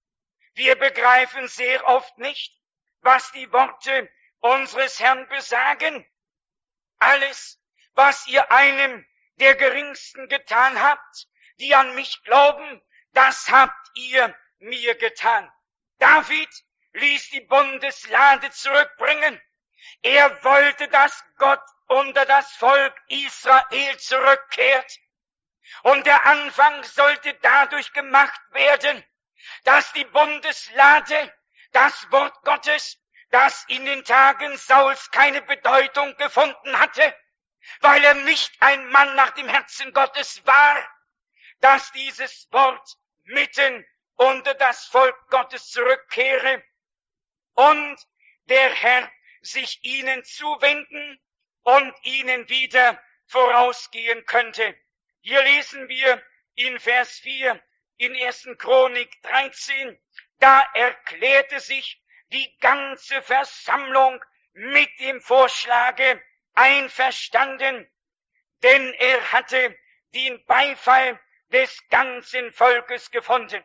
S2: Wir begreifen sehr oft nicht, was die Worte unseres Herrn besagen. Alles, was ihr einem der Geringsten getan habt, die an mich glauben, das habt ihr mir getan. David ließ die Bundeslade zurückbringen. Er wollte, dass Gott unter das Volk Israel zurückkehrt. Und der Anfang sollte dadurch gemacht werden, dass die Bundeslade, das Wort Gottes, das in den Tagen Sauls keine Bedeutung gefunden hatte, weil er nicht ein Mann nach dem Herzen Gottes war, dass dieses Wort mitten unter das Volk Gottes zurückkehre und der Herr sich ihnen zuwenden und ihnen wieder vorausgehen könnte. Hier lesen wir in Vers 4 in 1. Chronik 13, da erklärte sich die ganze Versammlung mit dem Vorschlage einverstanden, denn er hatte den Beifall des ganzen Volkes gefunden.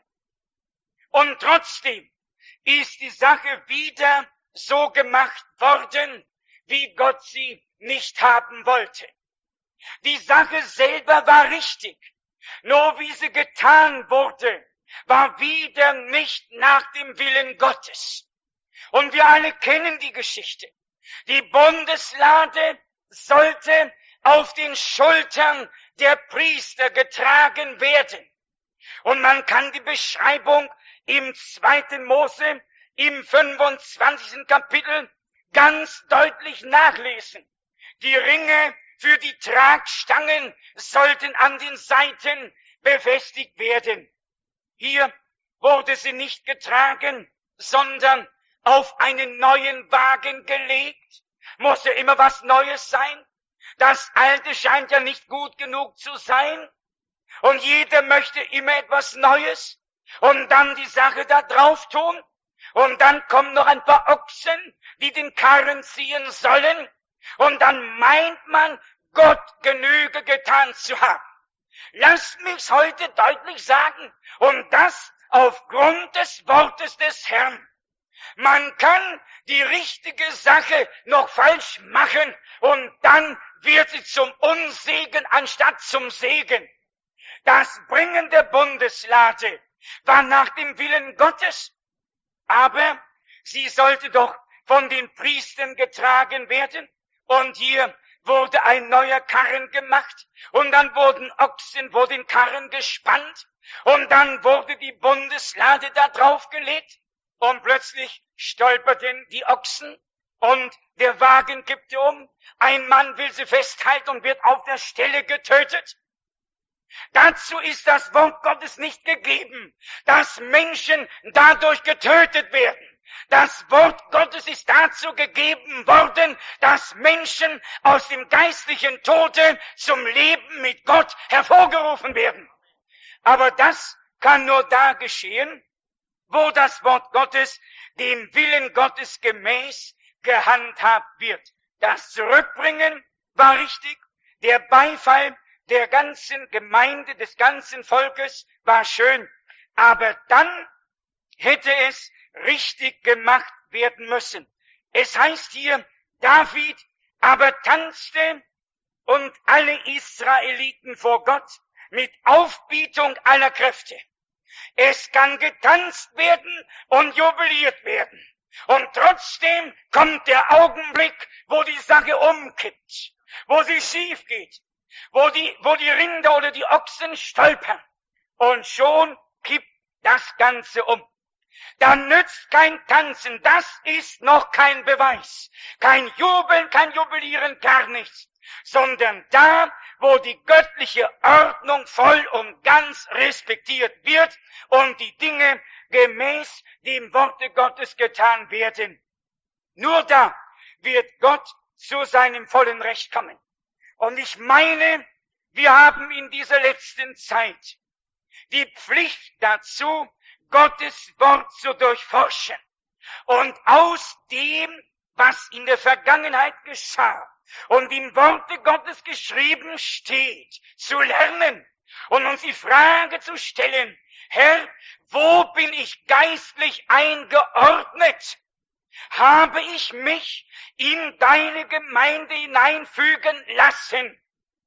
S2: Und trotzdem ist die Sache wieder so gemacht worden, wie Gott sie nicht haben wollte. Die Sache selber war richtig, nur wie sie getan wurde, war wieder nicht nach dem Willen Gottes. Und wir alle kennen die Geschichte. Die Bundeslade sollte auf den Schultern der Priester getragen werden. Und man kann die Beschreibung im 2. Mose, im 25. Kapitel ganz deutlich nachlesen. Die Ringe für die Tragstangen sollten an den Seiten befestigt werden. Hier wurde sie nicht getragen, sondern auf einen neuen Wagen gelegt. Muss ja immer was Neues sein. Das Alte scheint ja nicht gut genug zu sein. Und jeder möchte immer etwas Neues. Und dann die Sache da drauf tun. Und dann kommen noch ein paar Ochsen, die den Karren ziehen sollen. Und dann meint man, Gott Genüge getan zu haben. Lasst mich's heute deutlich sagen. Und das aufgrund des Wortes des Herrn. Man kann die richtige Sache noch falsch machen und dann wird sie zum Unsegen anstatt zum Segen. Das Bringen der Bundeslade war nach dem Willen Gottes, aber sie sollte doch von den Priestern getragen werden. Und hier wurde ein neuer Karren gemacht und dann wurden Ochsen vor den Karren gespannt und dann wurde die Bundeslade da draufgelegt. Und plötzlich stolperten die Ochsen und der Wagen kippte um. Ein Mann will sie festhalten und wird auf der Stelle getötet. Dazu ist das Wort Gottes nicht gegeben, dass Menschen dadurch getötet werden. Das Wort Gottes ist dazu gegeben worden, dass Menschen aus dem geistlichen Tode zum Leben mit Gott hervorgerufen werden. Aber das kann nur da geschehen, wo das Wort Gottes dem Willen Gottes gemäß gehandhabt wird. Das Zurückbringen war richtig, der Beifall der ganzen Gemeinde, des ganzen Volkes war schön, aber dann hätte es richtig gemacht werden müssen. Es heißt hier, David aber tanzte und alle Israeliten vor Gott mit Aufbietung aller Kräfte. Es kann getanzt werden und jubiliert werden. Und trotzdem kommt der Augenblick, wo die Sache umkippt, wo sie schief geht, wo die Rinder oder die Ochsen stolpern. Und schon kippt das Ganze um. Da nützt kein Tanzen, das ist noch kein Beweis. Kein Jubeln, kein Jubilieren, gar nichts. Sondern da, wo die göttliche Ordnung voll und ganz respektiert wird und die Dinge gemäß dem Worte Gottes getan werden. Nur da wird Gott zu seinem vollen Recht kommen. Und ich meine, wir haben in dieser letzten Zeit die Pflicht dazu, Gottes Wort zu durchforschen und aus dem, was in der Vergangenheit geschah und im Worte Gottes geschrieben steht, zu lernen und uns die Frage zu stellen, Herr, wo bin ich geistlich eingeordnet? Habe ich mich in deine Gemeinde hineinfügen lassen?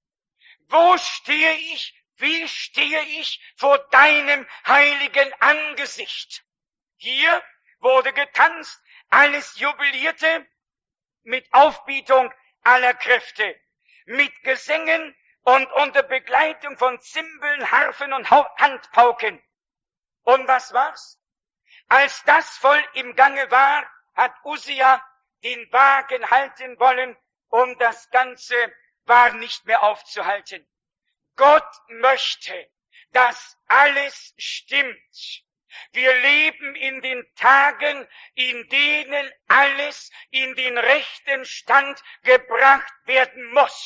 S2: Wo stehe ich? Wie stehe ich vor deinem heiligen Angesicht? Hier wurde getanzt, alles jubilierte mit Aufbietung aller Kräfte, mit Gesängen und unter Begleitung von Zimbeln, Harfen und Handpauken. Und was war's? Als das voll im Gange war, hat Usia den Wagen halten wollen und das Ganze war nicht mehr aufzuhalten. Gott möchte, dass alles stimmt. Wir leben in den Tagen, in denen alles in den rechten Stand gebracht werden muss.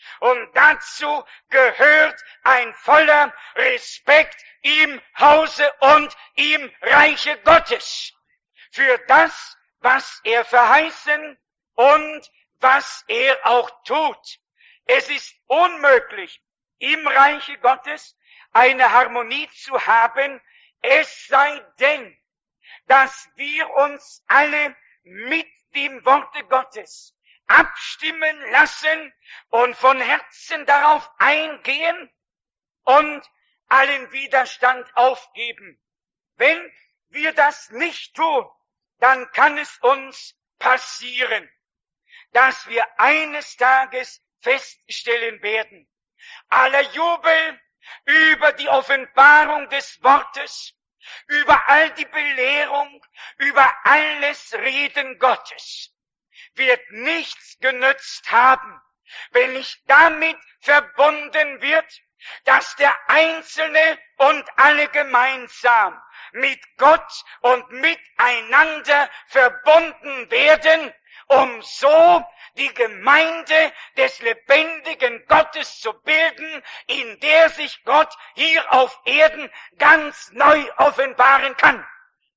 S2: Und dazu gehört ein voller Respekt im Hause und im Reiche Gottes für das, was er verheißen und was er auch tut. Es ist unmöglich, im Reiche Gottes eine Harmonie zu haben, es sei denn, dass wir uns alle mit dem Worte Gottes abstimmen lassen und von Herzen darauf eingehen und allen Widerstand aufgeben. Wenn wir das nicht tun, dann kann es uns passieren, dass wir eines Tages feststellen werden, aller Jubel über die Offenbarung des Wortes, über all die Belehrung, über alles Reden Gottes, wird nichts genützt haben, wenn nicht damit verbunden wird, dass der Einzelne und alle gemeinsam mit Gott und miteinander verbunden werden, um so die Gemeinde des lebendigen Gottes zu bilden, in der sich Gott hier auf Erden ganz neu offenbaren kann.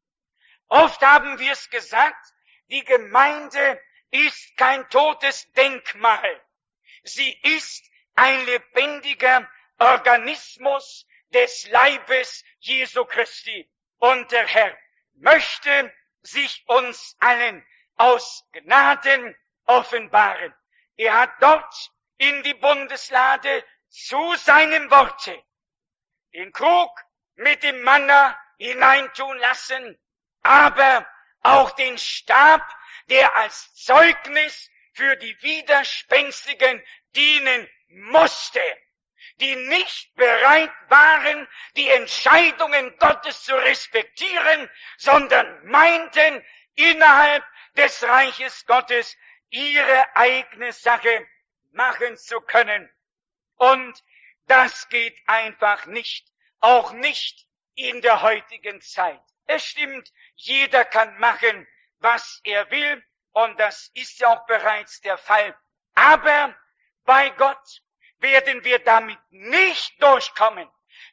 S2: Oft haben wir es gesagt, die Gemeinde ist kein totes Denkmal. Sie ist ein lebendiger Organismus des Leibes Jesu Christi. Und der Herr möchte sich uns allen aus Gnaden offenbaren. Er hat dort in die Bundeslade zu seinem Worte den Krug mit dem Manna hineintun lassen, aber auch den Stab, der als Zeugnis für die Widerspenstigen dienen musste, die nicht bereit waren, die Entscheidungen Gottes zu respektieren, sondern meinten, innerhalb des Reiches Gottes ihre eigene Sache machen zu können. Und das geht einfach nicht, auch nicht in der heutigen Zeit. Es stimmt, jeder kann machen, was er will, und das ist ja auch bereits der Fall. Aber bei Gott werden wir damit nicht durchkommen.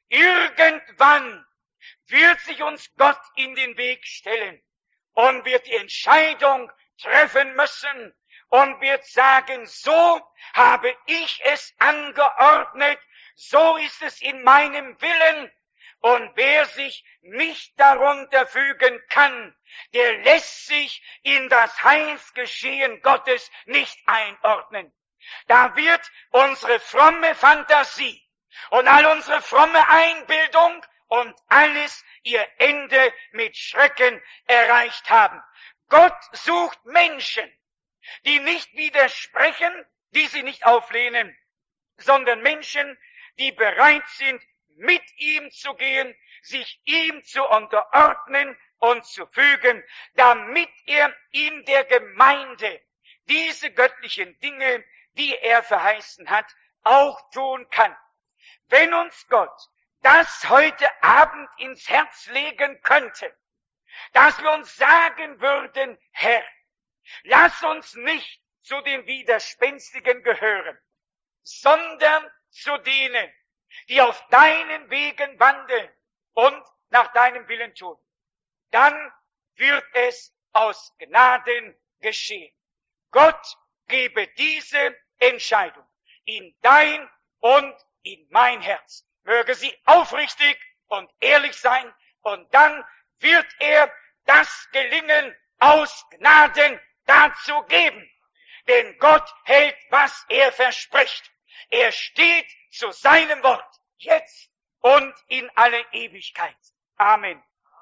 S2: Irgendwann wird sich uns Gott in den Weg stellen und wird die Entscheidung treffen müssen und wird sagen, so habe ich es angeordnet, so ist es in meinem Willen. Und wer sich nicht darunter fügen kann, der lässt sich in das Heilsgeschehen Gottes nicht einordnen. Da wird unsere fromme Fantasie und all unsere fromme Einbildung und alles ihr Ende mit Schrecken erreicht haben. Gott sucht Menschen, die nicht widersprechen, die sie nicht auflehnen, sondern Menschen, die bereit sind, mit ihm zu gehen, sich ihm zu unterordnen und zu fügen, damit er in der Gemeinde diese göttlichen Dinge, die er verheißen hat, auch tun kann. Wenn uns Gott das heute Abend ins Herz legen könnte, dass wir uns sagen würden, Herr, lass uns nicht zu den Widerspenstigen gehören, sondern zu denen, die auf deinen Wegen wandeln und nach deinem Willen tun, dann wird es aus Gnaden geschehen. Gott gebe diese Entscheidung in dein und in mein Herz. Möge sie aufrichtig und ehrlich sein, und dann wird er das Gelingen aus Gnaden dazu geben. Denn Gott hält, was er verspricht. Er steht zu seinem Wort, jetzt und in alle Ewigkeit. Amen.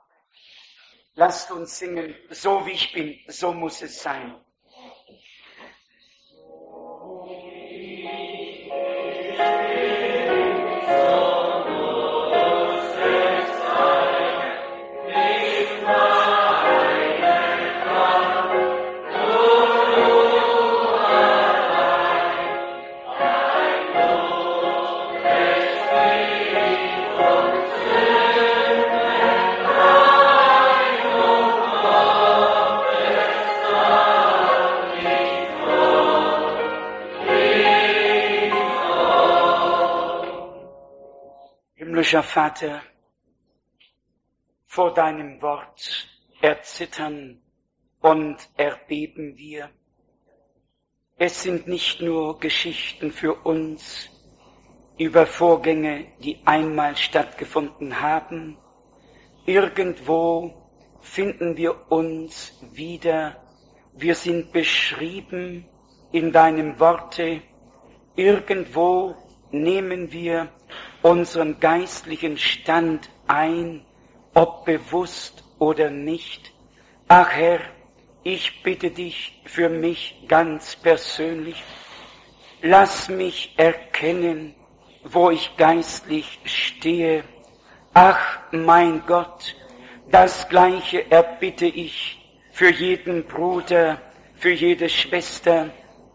S2: Lasst uns singen, so wie ich bin, so muss es sein. Himmlischer Vater, vor deinem Wort erzittern und erbeben wir. Es sind nicht nur Geschichten für uns über Vorgänge, die einmal stattgefunden haben. Irgendwo finden wir uns wieder. Wir sind beschrieben in deinem Worte. Irgendwo nehmen wir unseren geistlichen Stand ein, ob bewusst oder nicht. Ach Herr, ich bitte dich für mich ganz persönlich, lass mich erkennen, wo ich geistlich stehe. Ach mein Gott, das Gleiche erbitte ich für jeden Bruder, für jede Schwester,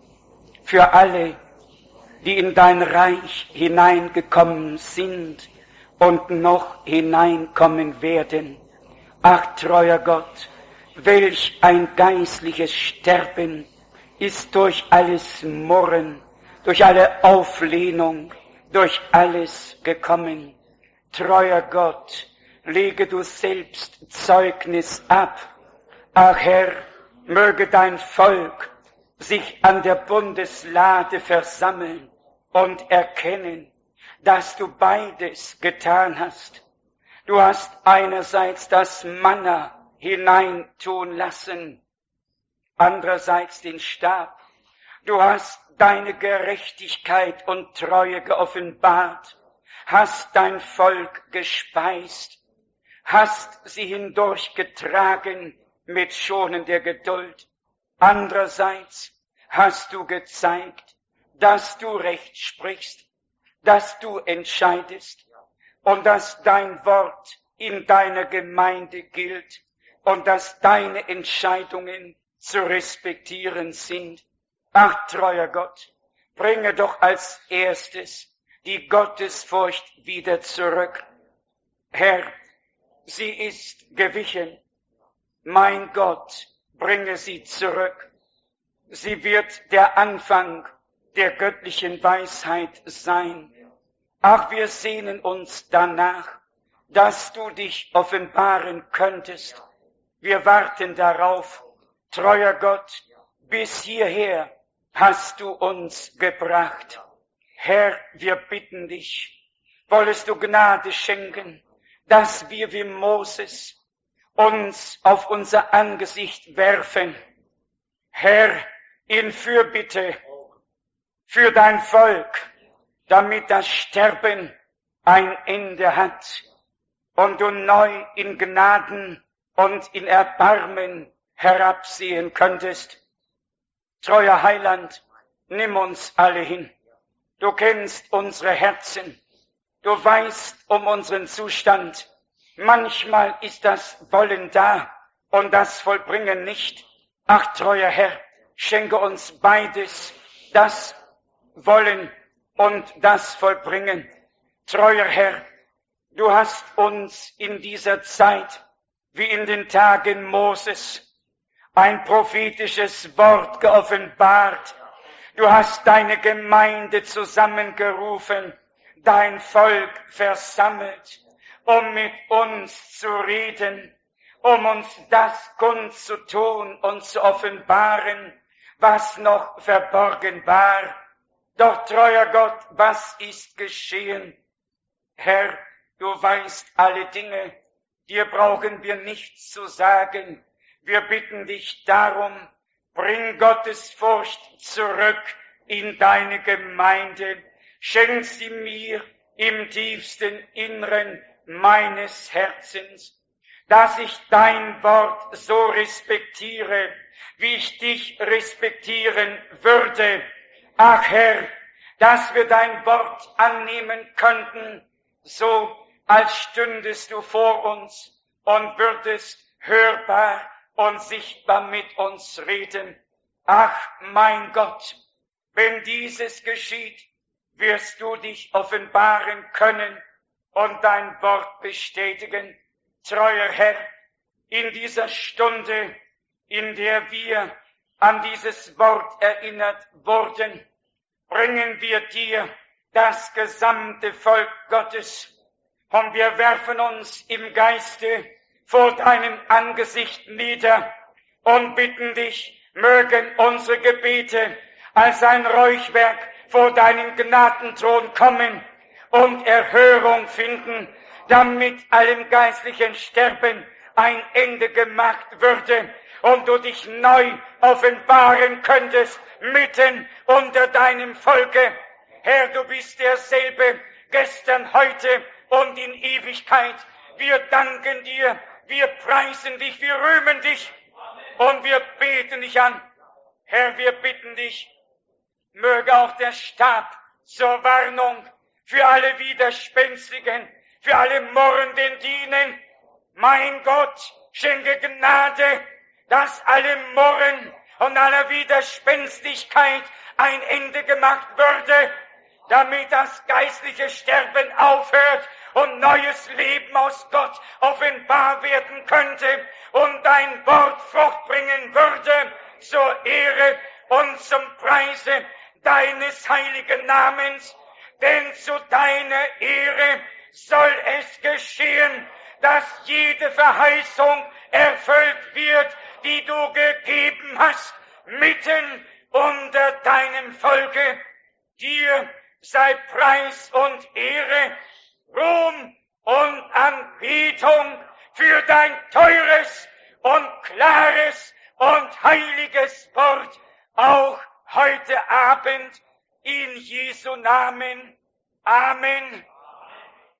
S2: für alle, die in dein Reich hineingekommen sind und noch hineinkommen werden. Ach, treuer Gott, welch ein geistliches Sterben ist durch alles Murren, durch alle Auflehnung, durch alles gekommen. Treuer Gott, lege du selbst Zeugnis ab. Ach Herr, möge dein Volk sich an der Bundeslade versammeln und erkennen, dass du beides getan hast. Du hast einerseits das Manna hineintun lassen, andererseits den Stab. Du hast deine Gerechtigkeit und Treue geoffenbart, hast dein Volk gespeist, hast sie hindurchgetragen mit schonender Geduld. Andererseits hast du gezeigt, dass du Recht sprichst, dass du entscheidest und dass dein Wort in deiner Gemeinde gilt und dass deine Entscheidungen zu respektieren sind. Ach, treuer Gott, bringe doch als erstes die Gottesfurcht wieder zurück. Herr, sie ist gewichen. Mein Gott, bringe sie zurück. Sie wird der Anfang der göttlichen Weisheit sein. Ach, wir sehnen uns danach, dass du dich offenbaren könntest. Wir warten darauf, treuer Gott, bis hierher hast du uns gebracht. Herr, wir bitten dich, wollest du Gnade schenken, dass wir wie Moses uns auf unser Angesicht werfen. Herr, in Fürbitte für dein Volk, damit das Sterben ein Ende hat und du neu in Gnaden und in Erbarmen herabsehen könntest. Treuer Heiland, nimm uns alle hin. Du kennst unsere Herzen. Du weißt um unseren Zustand. Manchmal ist das Wollen da und das Vollbringen nicht. Ach, treuer Herr, schenke uns beides, das Wollen und das Vollbringen. Treuer Herr, du hast uns in dieser Zeit, wie in den Tagen Moses, ein prophetisches Wort geoffenbart. Du hast deine Gemeinde zusammengerufen, dein Volk versammelt, um mit uns zu reden, um uns das kundzutun und zu offenbaren, was noch verborgen war. Doch, treuer Gott, was ist geschehen? Herr, du weißt alle Dinge, dir brauchen wir nichts zu sagen. Wir bitten dich darum, bring Gottes Furcht zurück in deine Gemeinde. Schenk sie mir im tiefsten Inneren meines Herzens, dass ich dein Wort so respektiere, wie ich dich respektieren würde. Ach Herr, dass wir dein Wort annehmen könnten, so als stündest du vor uns und würdest hörbar und sichtbar mit uns reden. Ach mein Gott, wenn dieses geschieht, wirst du dich offenbaren können und dein Wort bestätigen. Treuer Herr, in dieser Stunde, in der wir an dieses Wort erinnert wurden, bringen wir dir das gesamte Volk Gottes Und wir werfen uns im Geiste vor deinem Angesicht nieder und bitten dich, mögen unsere Gebete als ein Räuchwerk vor deinen Gnadenthron kommen und Erhörung finden, damit allem geistlichen Sterben ein Ende gemacht würde und du dich neu offenbaren könntest mitten unter deinem Volke. Herr, du bist derselbe gestern, heute und in Ewigkeit. Wir danken dir, wir preisen dich, wir rühmen dich und wir beten dich an. Herr, wir bitten dich, möge auch der Stab zur Warnung für alle Widerspenstigen, für alle Murrenden dienen. Mein Gott, schenke Gnade, dass alle Murren und aller Widerspenstigkeit ein Ende gemacht würde, damit das geistliche Sterben aufhört und neues Leben aus Gott offenbar werden könnte und dein Wort Frucht bringen würde zur Ehre und zum Preise deines heiligen Namens. Denn zu deiner Ehre soll es geschehen, dass jede Verheißung erfüllt wird, die du gegeben hast, mitten unter deinem Volke. Dir sei Preis und Ehre, Ruhm und Anbetung für dein teures und klares und heiliges Wort, auch heute Abend in Jesu Namen. Amen.